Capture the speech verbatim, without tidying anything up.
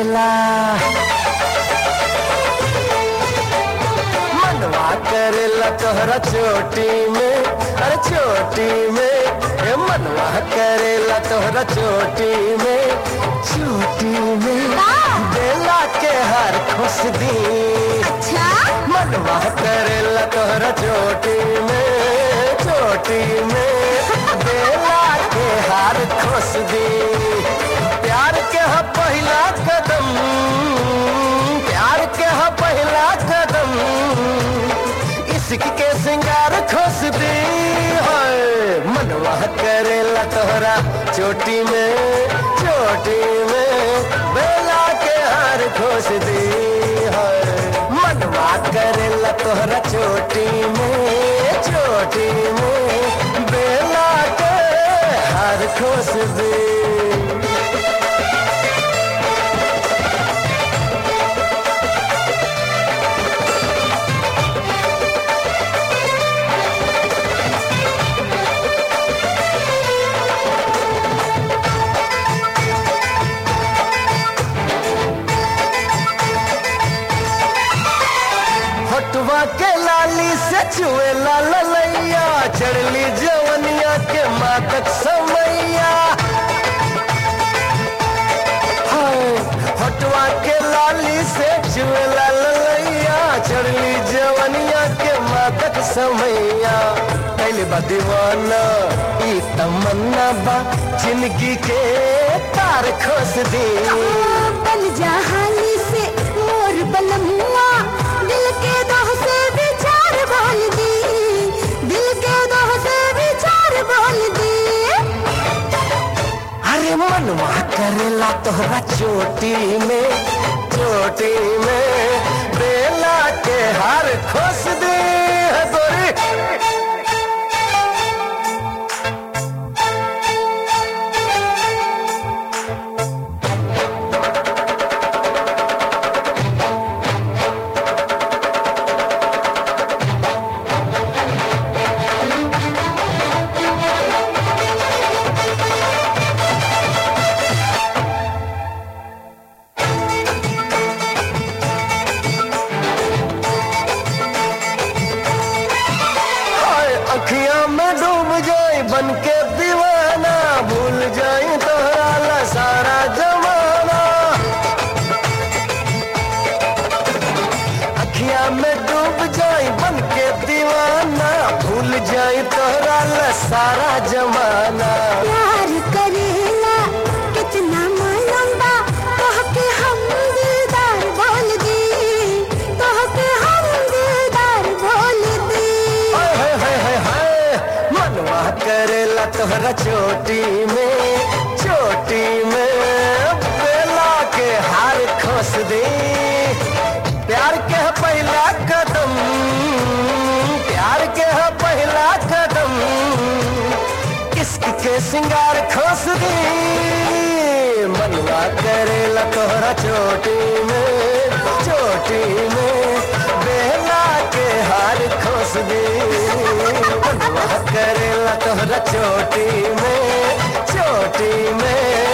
करेला, मनवा करेला तोहरा चोटी में, अरे चोटी में, ए मनवा करेला तोहरा चोटी में, चोटी में बेला के हार खुश दी। अच्छा मनवा करेला तोहरा चोटी में, चोटी में बेला के हार खुश दी। प्यार के हा पहला कदम, प्यार के हा पहला कदम, इश्क के सिंगार खुश दी। हाय मनवा करेला तोहरा चोटी में, चोटी में बेला के हार खुश दी। हाय मनवा करेला तोहरा चोटी में, चोटी में बेला के हार खुश दी। होठवा के लाली से चुए लाल लैया, चढ़ली जवनिया के मातक समैया। हाय होठवा के लाली से चुए लाल लैया, चढ़ली जवनिया के मातक समैया। पहले बा दीवाना ई तमन्ना बा, जिंदगी के तार खोस दी। बन जा हाली से मोर बलमुआ, दिल के दोह से विचार बोल दी, दिल के दोह से विचार बोल दी। अरे मनवा करेला तोहरा चोटी में, चोटी में बेला के हार खुश दी। गोरी अखियां में डूब जाए बन के दीवाना, भूल जाए तोहरा ला सारा जमाना। अखियां में डूब जाए बन के दीवाना, भूल जाए तोहरा ला सारा जमाना। प्यार करेला कितना मालूम बा, कह के हम दिलदार बोल दी, कह के हम दिलदार बोल दी। मनवा करेला तोहरा चोटी में, चोटी में बेला के हार खोस दे। प्यार के है पहला कदम, प्यार के है पहला कदम, इश्क के सिंगार खोस दे। मनवा करेला तोहरा चोटी में, चोटी में बेला के हार खोस दे। मनवा करेला तोहरा चोटी में, चोटी में